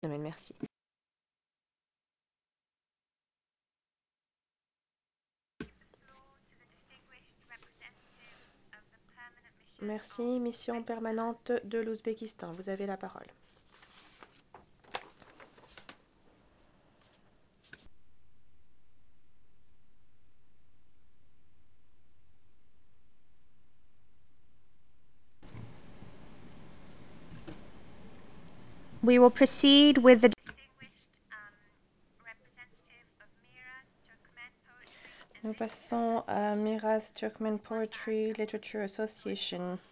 Merci. Merci, mission permanente de l'Ouzbékistan. Vous avez la parole. We will proceed with the Nous passons à Miraz Turkmen Poetry Literature Association.